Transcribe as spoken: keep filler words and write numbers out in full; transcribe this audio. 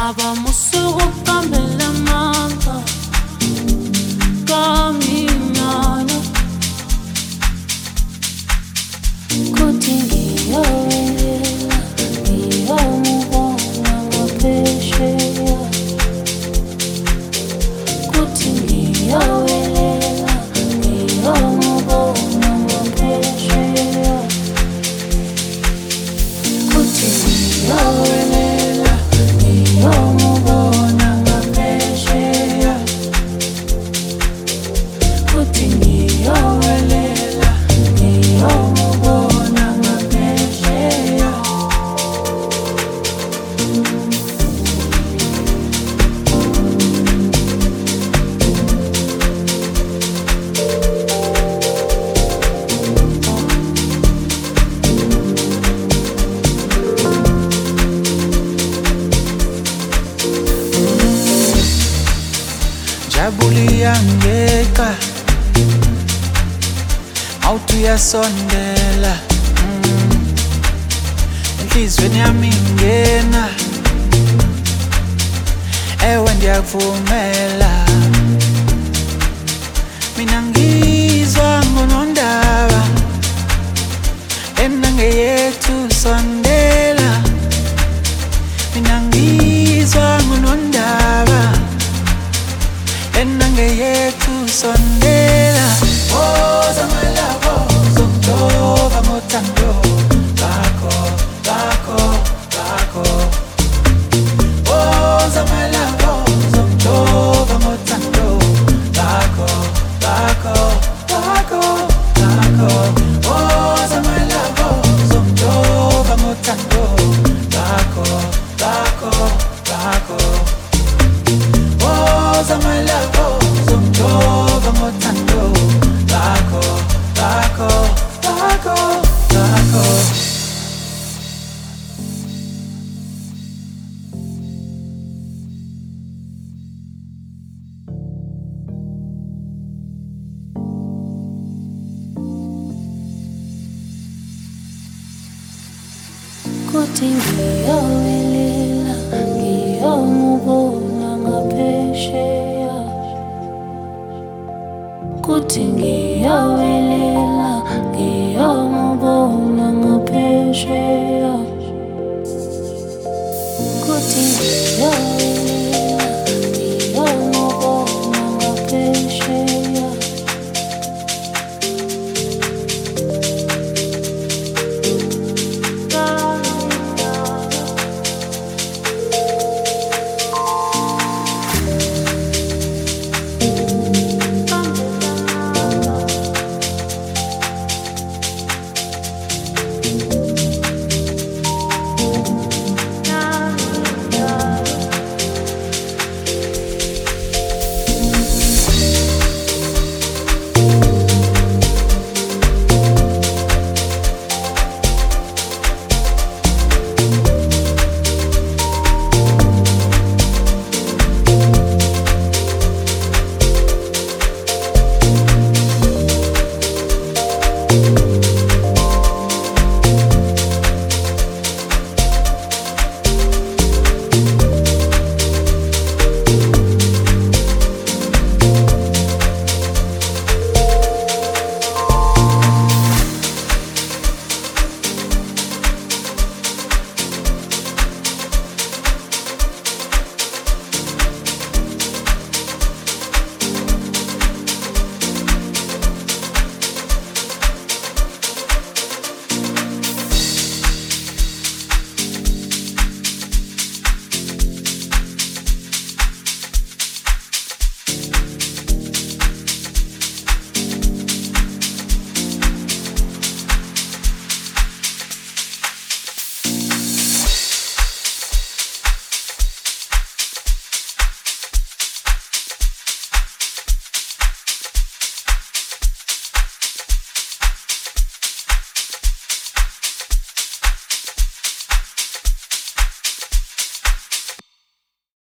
abamusuku kambela mamba kaminyana kuthi ngiyowelela ngiyomubona ngaphesheya kuthi ngiyowelela ngiyomubona ngaphesheya kuthi ngiyowelela ngiyomubona ngaphesheya kuthi ngiyowelela ngiyomubona ngaphesheya Jabuli yangeka awuthi uyasondela enhlizweni yami ingena ewe ndiyakuvumela mina ngizwa ngonondaba enangeyethu sondela mina ngizwa ngonondaba enangeyethu sondela woza malabo zokudoba ngothando bakho bakho bakho woza malabo zokudoba ngothando bakho bakho bakho bakho woza malabo zokudoba ngothando bakho bakho bakho woza malabo zokudoba ngothando bakho bakho bakho bakho kuthi ngiyowelela ngiyomubona ngaphesheya kuthi ngiyowelela ngiyomubona ngaphesheya kuthi ngiyowelela